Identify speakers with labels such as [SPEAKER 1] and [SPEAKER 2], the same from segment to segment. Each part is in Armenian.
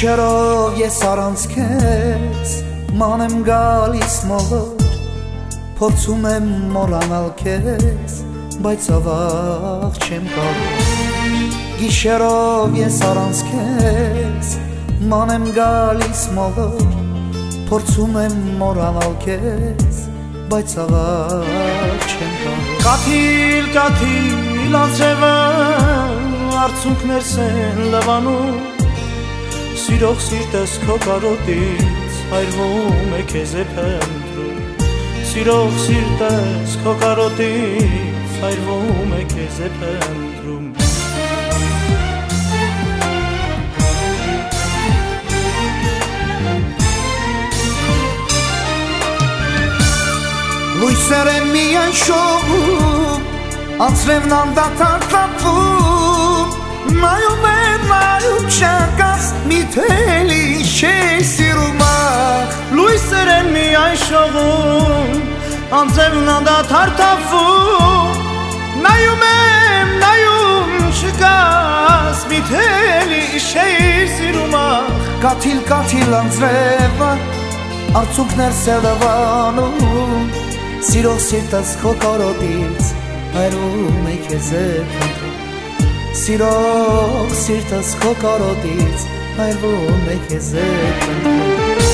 [SPEAKER 1] Գիշերով ես առանց քեզ ման եմ գալիս մոլոր, փորձում եմ մոռանալ քեզ, բայց ավաղ չեմ կարող։ Գիշերով ես առանց քեզ ման եմ գալիս մոլոր, փորձում եմ մոռանալ քեզ, բայց ավաղ չեմ կարող։
[SPEAKER 2] Կաթիլ, կաթիլ անձրևը արցունքներս են լվանում, սիրող սիրտս քո կարոտից հայրվում է քեզ է փնտրում, սիրող սիրտս քո կարոտից հայրվում է քեզ է փնտրում։
[SPEAKER 1] Լույսեր են միայն շողում, անձրևն անդադար տապվում, նայում եմ նայում չկաս, միթելի չես սիրում ախ։
[SPEAKER 2] Լույսեր են միայն շողում, անձրևն անդադար տապվում, նայում եմ նայում չկաս, միթելի չես սիրում ախ։
[SPEAKER 1] Կաթիլ, կաթիլ անձրևը արցունքներս է լվանում, սիրող սիրտս քո կարոտից հայրվում է քեզ է փնտրում, սիրող սիրտս քո կարոտից հայրվում է քեզ է փնտրում։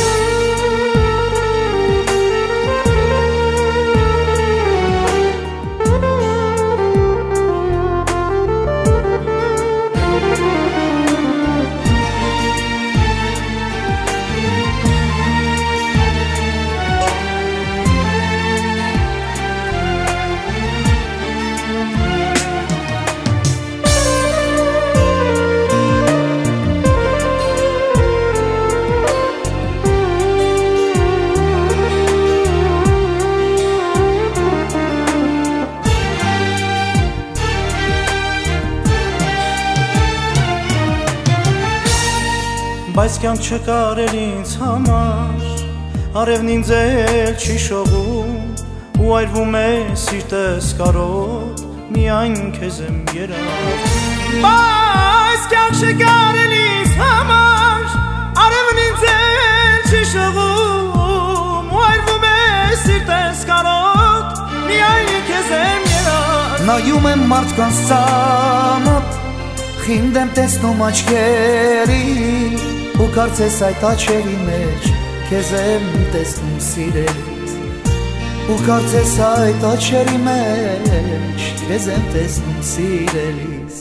[SPEAKER 2] Բայց կյանք չկարել ինձ համար, արևն ինձ էլ չի շողում, ու այրվում է սիրտս կարոտ, միայն քեզ եմ երազում։ Բայց կյանք չկարել ինձ համար, արևն ինձ էլ չի շողում, ու այրվում է սիրտս կարոտ, միայն քեզ եմ երազում։
[SPEAKER 1] Նայում եմ մարդկանց ծանոթ, խինդ եմ տեսնում աչքերի, ու կարծես այդ աչքերի մեջ քեզ եմ տեսնում սիրելիս, ու կարծես այդ աչքերի մեջ քեզ եմ տեսնում սիրելիս։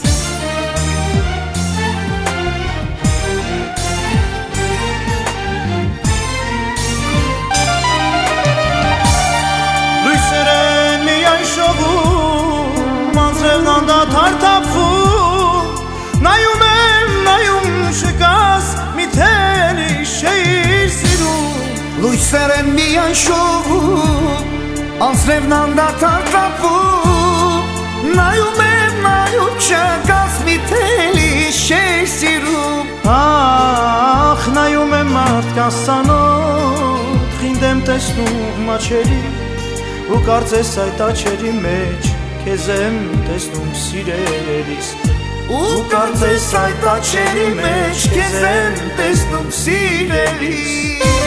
[SPEAKER 2] Լույսեր են միայն շողում, անձրևն անդադար տապվում, նայում եմ նայում չկաս, միթելի չէիր սիրում։
[SPEAKER 1] Լույսեր են միայն շողում, անձրևն անդադար տապվում, նայում եմ նայում չկաս, միթելի չէիր սիրում։
[SPEAKER 2] Ախ, նայում եմ մարդկանց ծանոթ, խինդ եմ տեսնում աչքերի, ու կարծես այդ աչքերի մեջ քեզ եմ տեսնում սիրելիս, ու կարծես այդ աչքերի մեջ քեզ եմ տեսնում սիրելիս։